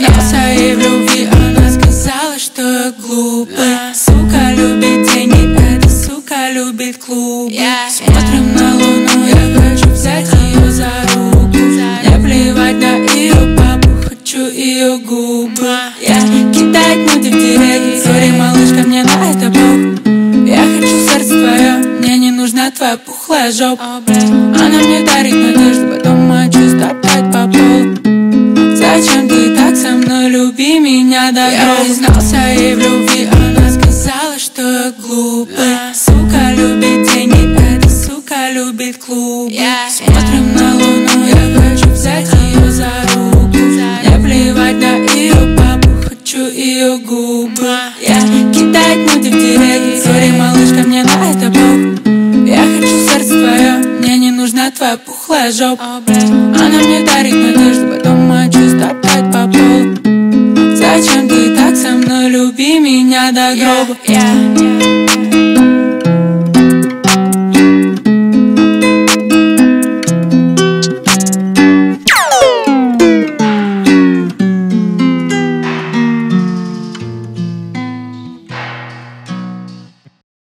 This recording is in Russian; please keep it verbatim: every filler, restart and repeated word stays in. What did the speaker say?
признался ей в любви, она сказала, что я глупый. Сука любит деньги, эта сука любит клубы. Смотрим на луну, я хочу взять ее за руку. Мне плевать на ее папу, хочу ее губы. Я кидать нуди в директ, сори, малышка, мне на это пох. Я хочу сердце твое, мне не нужна твоя пухлая жопа. Она мне дарит надежду, потом мочу стоптать по полу. Зачем ты так со мной, люби меня до гроба. Я признался ей в любви, она сказала, что я глупый. Сука любит деньги, эта сука любит клубы. Смотрим на луну, я хочу взять ее за руку. Мне плевать на ее папу, хочу ее губы. Я кидать нуди в директ, сори, малышка, мне на это пох. Я хочу сердце твое, мне не нужна твоя пухлая жопа. Она мне дарит надежду, потом мочу стоптать по полу. Зачем ты так со мной, люби меня до гроба.